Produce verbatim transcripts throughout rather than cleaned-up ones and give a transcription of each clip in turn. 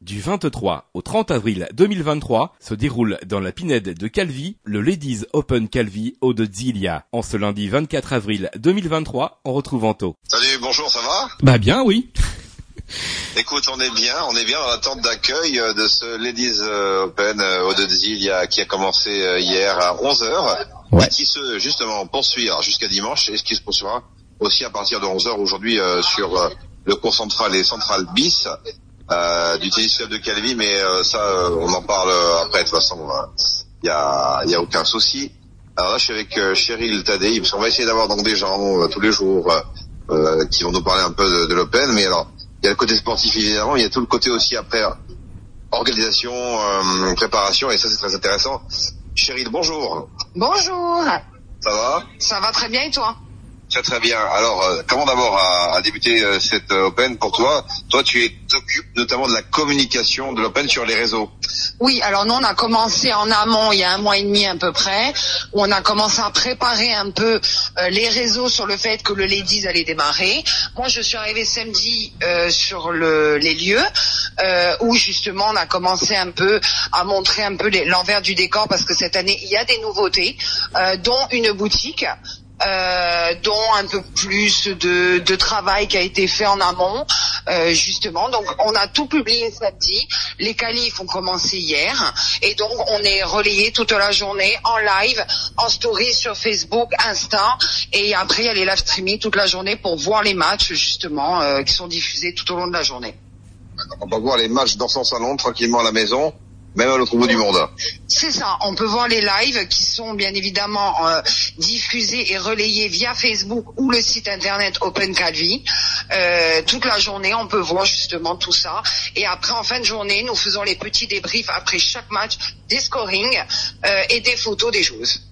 Du vingt-trois au trente avril deux mille vingt-trois se déroule dans la Pinède de Calvi le Ladies Open Calvi Eau de Zilia. En ce lundi vingt-quatre avril deux mille vingt-trois, on retrouve Anto. Salut, bonjour, ça va? Bah bien, oui. Écoute, on est bien, on est bien dans l'attente d'accueil de ce Ladies Open Eau de Zilia qui a commencé hier à onze heures. Ouais. Et qui se, justement, poursuit jusqu'à dimanche et ce qui se poursuivra aussi à partir de onze heures aujourd'hui euh, sur euh, le cours central et central bis euh, du tennis club de Calvi, mais euh, ça euh, on en parle après. De toute façon, il euh, y a il y a aucun souci. Alors là, je suis avec euh, Cheryl Tadei, parce qu'on va essayer d'avoir donc des gens euh, tous les jours euh, euh, qui vont nous parler un peu de, de l'Open. Mais alors, il y a le côté sportif évidemment, il y a tout le côté aussi après organisation, euh, préparation, et ça c'est très intéressant. Cheryl, bonjour. Bonjour. Ça va? Ça va très bien, et toi? Très très bien. Alors, euh, comment d'abord a, a débuté euh, cette euh, Open pour toi? Toi, tu t'occupes notamment de la communication de l'Open sur les réseaux. Oui, alors nous, on a commencé en amont il y a un mois et demi à peu près, où on a commencé à préparer un peu euh, les réseaux sur le fait que le Ladies allait démarrer. Moi, je suis arrivée samedi euh, sur le, les lieux, euh, où justement on a commencé un peu à montrer un peu les, l'envers du décor, parce que cette année, il y a des nouveautés, euh, dont une boutique. Euh, dont un peu plus de, de travail qui a été fait en amont, euh, justement. Donc, on a tout publié samedi. Les qualifs ont commencé hier. Et donc, on est relayé toute la journée en live, en story sur Facebook, Insta. Et après, il y a les live streaming toute la journée pour voir les matchs, justement, euh, qui sont diffusés tout au long de la journée. On va voir les matchs dans son salon, tranquillement à la maison. Même à l'autre bout du monde. C'est ça, on peut voir les lives qui sont bien évidemment euh, diffusés et relayés via Facebook ou le site internet Open Calvi. Euh, toute la journée, on peut voir justement tout ça. Et après, en fin de journée, nous faisons les petits débriefs après chaque match, des scorings euh, et des photos des joueuses.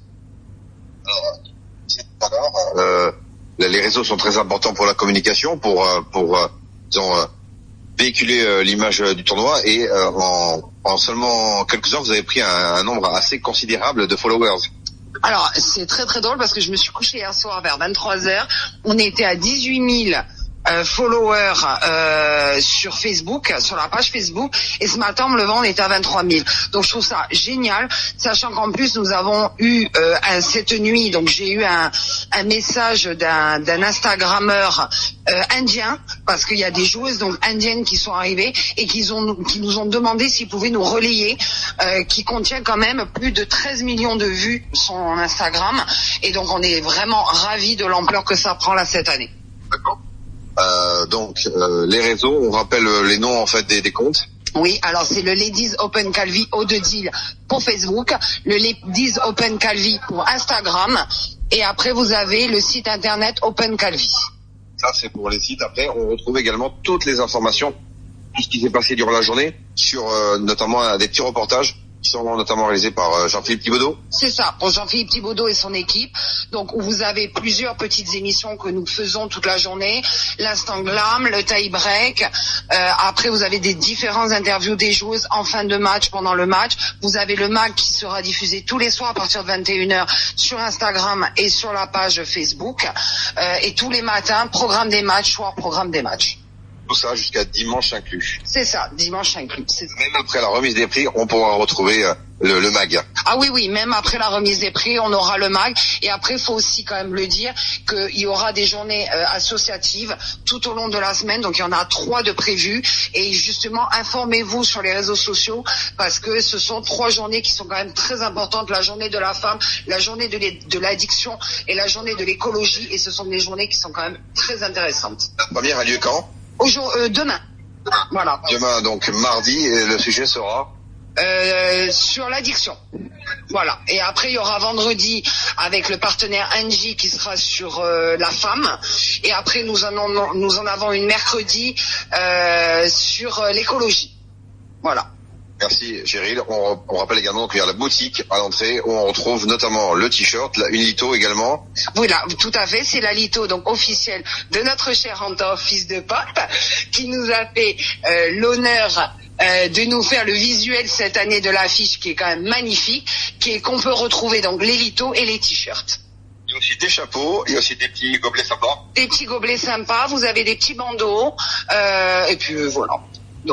Alors, euh, les réseaux sont très importants pour la communication, pour, pour euh, disons, euh, véhiculer euh, l'image du tournoi, et euh, en, en seulement quelques heures, vous avez pris un, un nombre assez considérable de followers. Alors, c'est très très drôle parce que je me suis couchée hier soir vers vingt-trois heures. On était à dix-huit mille euh, followers euh, sur Facebook, sur la page Facebook, et ce matin, en me levant, on était à vingt-trois mille. Donc, je trouve ça génial, sachant qu'en plus, nous avons eu euh, un, cette nuit, donc j'ai eu un, un message d'un, d'un Instagrammeur euh, indien, parce qu'il y a des joueuses donc indiennes qui sont arrivées et qui, ont, qui nous ont demandé s'ils pouvaient nous relayer, euh, qui contient quand même plus de treize millions de vues sur Instagram, et donc on est vraiment ravis de l'ampleur que ça prend là cette année. D'accord. Euh, donc euh, les réseaux, on rappelle les noms en fait des, des comptes. Oui, alors c'est le Ladies Open Calvi Eau de Deal pour Facebook, le Ladies Open Calvi pour Instagram, et après vous avez le site internet Open Calvi. Ça c'est pour les sites. Après on retrouve également toutes les informations, tout ce qui s'est passé durant la journée, sur euh, notamment euh, des petits reportages qui sont notamment réalisés par euh, Jean-Philippe Thibaudot. C'est ça, pour Jean-Philippe Thibaudot et son équipe. Donc, où vous avez plusieurs petites émissions que nous faisons toute la journée. L'instant glam, le tie break. Euh, après, vous avez des différentes interviews des joueuses en fin de match, pendant le match. Vous avez le mag qui sera diffusé tous les soirs à partir de vingt et une heures sur Instagram et sur la page Facebook. Euh, et tous les matins, programme des matchs, soir, programme des matchs. Tout ça jusqu'à dimanche inclus. C'est ça, dimanche inclus. C'est... Même après la remise des prix, on pourra retrouver euh, le, le mag. Ah oui, oui, même après la remise des prix, on aura le mag. Et après, il faut aussi quand même le dire qu'il y aura des journées euh, associatives tout au long de la semaine. Donc, il y en a trois de prévues. Et justement, informez-vous sur les réseaux sociaux, parce que ce sont trois journées qui sont quand même très importantes. La journée de la femme, la journée de, de l'addiction et la journée de l'écologie. Et ce sont des journées qui sont quand même très intéressantes. La première a lieu quand ? Aujourd'hui, euh, demain. Voilà. Demain, donc mardi, et le sujet sera euh, sur l'addiction. Voilà. Et après, il y aura vendredi avec le partenaire Angie qui sera sur euh, la femme. Et après, nous en, en, nous en avons une mercredi euh, sur euh, l'écologie. Voilà. Merci Cheryl. On, on rappelle également qu'il y a la boutique à l'entrée où on retrouve notamment le t-shirt, la, une litho également. Voilà, tout à fait. C'est la litho donc officielle de notre cher Anton, fils de Pop, qui nous a fait euh, l'honneur euh, de nous faire le visuel cette année de l'affiche, qui est quand même magnifique, qui est qu'on peut retrouver donc les lithos et les t-shirts. Il y a aussi des chapeaux, il y a aussi des petits gobelets sympas. Des petits gobelets sympas, vous avez des petits bandeaux, euh, et puis euh, voilà. Donc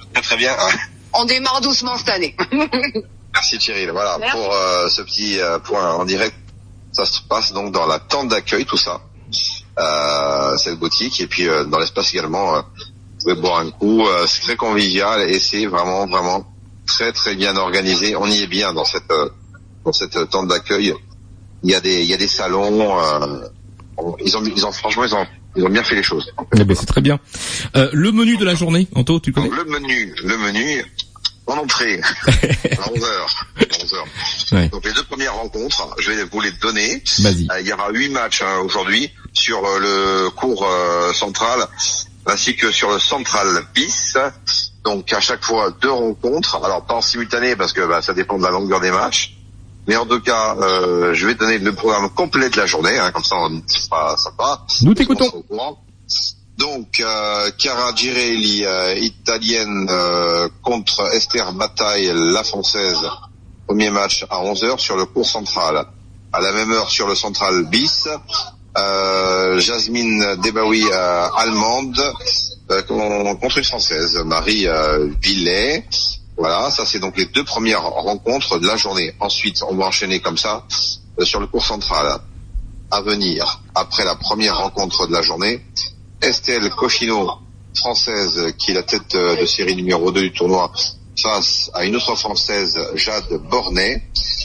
Très très bien. On démarre doucement cette année. Merci Cyril. Voilà, Merci. pour euh, ce petit euh, point en direct. Ça se passe donc dans la tente d'accueil, tout ça. Euh, cette boutique. Et puis euh, dans l'espace également, euh, vous pouvez boire un coup. Euh, c'est très convivial et c'est vraiment, vraiment très très bien organisé. On y est bien dans cette euh, dans cette tente d'accueil. Il y a des il y a des salons. Euh, ils ont ils ont franchement ils ont ils ont bien fait les choses. Eh ben c'est très bien. Euh, le menu de la journée, Anto, tu connais? Donc, le menu, le menu en entrée à onze heures. onze heures. Ouais. Donc les deux premières rencontres, je vais vous les donner. Vas-y. Euh, il y aura huit matchs hein, aujourd'hui sur euh, le cours euh, central ainsi que sur le central bis. Donc à chaque fois deux rencontres. Alors pas en simultané parce que bah, ça dépend de la longueur des matchs. Mais en tout cas, euh, je vais donner le programme complet de la journée, hein, comme ça on sera sympa. Nous t'écoutons. Donc, euh, Chiara Girelli, euh, italienne, euh, contre Esther Bataille, la française. Premier match à onze heures sur le cours central. À la même heure sur le central bis, euh, Jasmine Debaoui, euh, allemande, euh, contre une française, Marie euh, Villet. Voilà, ça c'est donc les deux premières rencontres de la journée. Ensuite, on va enchaîner comme ça euh, sur le cours central. À venir, après la première rencontre de la journée, Estelle Cochino, française, qui est la tête de série numéro deux du tournoi, face à une autre française, Jade Bornet.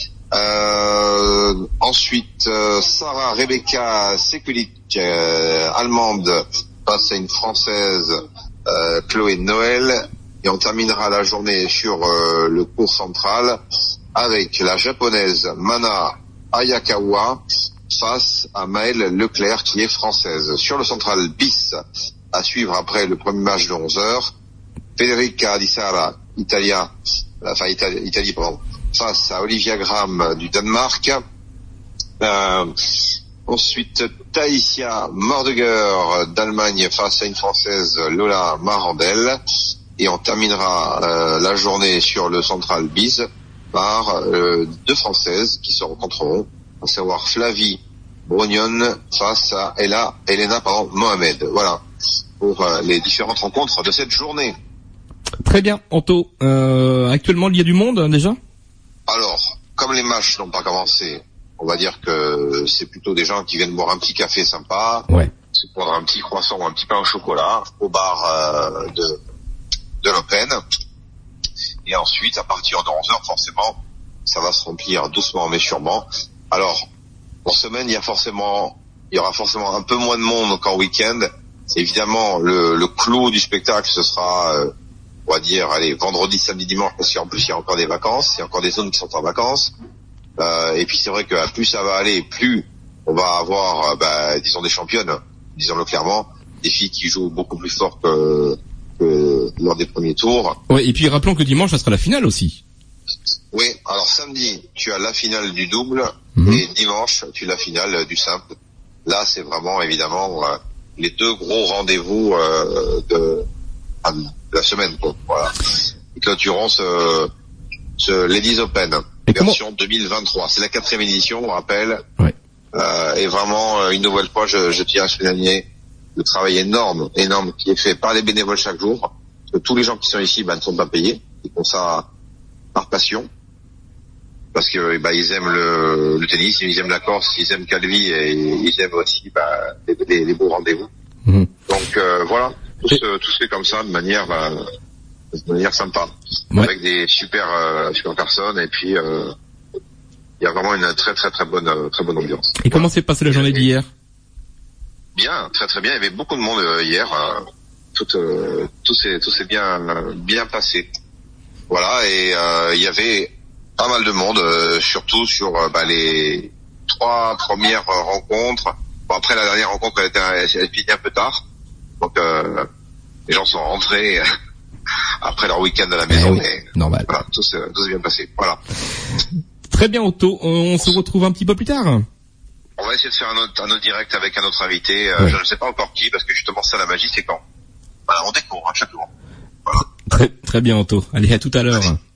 Euh, ensuite, euh, Sarah Rebecca Sekulic, euh, allemande, face à une française, euh, Chloé Noël. Et on terminera la journée sur euh, le cours central avec la japonaise Mana Ayakawa face à Maëlle Leclerc qui est française. Sur le central bis, à suivre après le premier match de onze heures, Federica Di Sara, Italia, enfin Italie, Italie pardon, face à Olivia Graham du Danemark. Euh, ensuite, Taïsia Mordeger d'Allemagne face à une française, Lola Marandel. Et on terminera euh, la journée sur le central bis par euh, deux françaises qui se rencontreront, à savoir Flavie Brognon face à Ella, Elena pardon, Mohamed. Voilà pour euh, les différentes rencontres de cette journée. Très bien, Anto. Euh, actuellement, il y a du monde hein, déjà. Alors, comme les matchs n'ont pas commencé, on va dire que c'est plutôt des gens qui viennent boire un petit café sympa, ouais. Se prendre un petit croissant ou un petit pain au chocolat au bar euh, de de l'Open. Et ensuite, à partir de onze heures, forcément, ça va se remplir doucement mais sûrement. Alors, en semaine, il y a forcément, il y aura forcément un peu moins de monde qu'en week-end. Évidemment, le, le clou du spectacle, ce sera, euh, on va dire, allez, vendredi, samedi, dimanche, parce qu'en plus, il y a encore des vacances, il y a encore des zones qui sont en vacances. Euh, et puis, c'est vrai que plus ça va aller, plus on va avoir, euh, bah, disons, des championnes, disons-le clairement, des filles qui jouent beaucoup plus fort que, que lors des premiers tours. Ouais, et puis rappelons que dimanche, ça sera la finale aussi. Oui, alors samedi, tu as la finale du double, mmh. et dimanche, tu as la finale du simple. Là, c'est vraiment, évidemment, euh, les deux gros rendez-vous euh, de, euh, de la semaine, quoi. Voilà. Et clôturons ce, ce Ladies Open, et version comment... deux mille vingt-trois. C'est la quatrième édition, on rappelle. Ouais. Euh, et vraiment, une nouvelle fois, je, je tiens à souligner le travail énorme, énorme qui est fait par les bénévoles chaque jour. Parce que tous les gens qui sont ici, bah, ne sont pas payés. Ils font ça par passion. Parce que, bah, ils aiment le, le tennis, ils aiment la Corse, ils aiment Calvi et ils aiment aussi, bah, les, les, les beaux rendez-vous. Mmh. Donc, euh, voilà. Tout se, tout se fait comme ça, de manière, bah, de manière sympa. Ouais. Avec des super, euh, super personnes et puis, euh, il y a vraiment une très, très, très bonne, très bonne ambiance. Et comment s'est passée la journée d'hier? Bien, très très bien. Il y avait beaucoup de monde euh, hier. Euh, tout, euh, tout s'est tout s'est bien bien passé. Voilà, et euh, il y avait pas mal de monde, euh, surtout sur euh, bah, les trois premières euh, rencontres. Bon, après la dernière rencontre, elle était elle finit un peu tard, donc euh, les gens sont rentrés après leur week-end à la maison. Eh oui, mais normal. Voilà, tout s'est tout s'est bien passé. Voilà. Très bien, Otto. On se retrouve un petit peu plus tard. On va essayer de faire un autre, un autre direct avec un autre invité. Euh, ouais. Je ne sais pas encore qui, parce que justement, ça, la magie, c'est quand. Voilà, on découvre, hein, chaque jour. Voilà. Très, très bien, Otto. Allez, à tout à l'heure. Allez.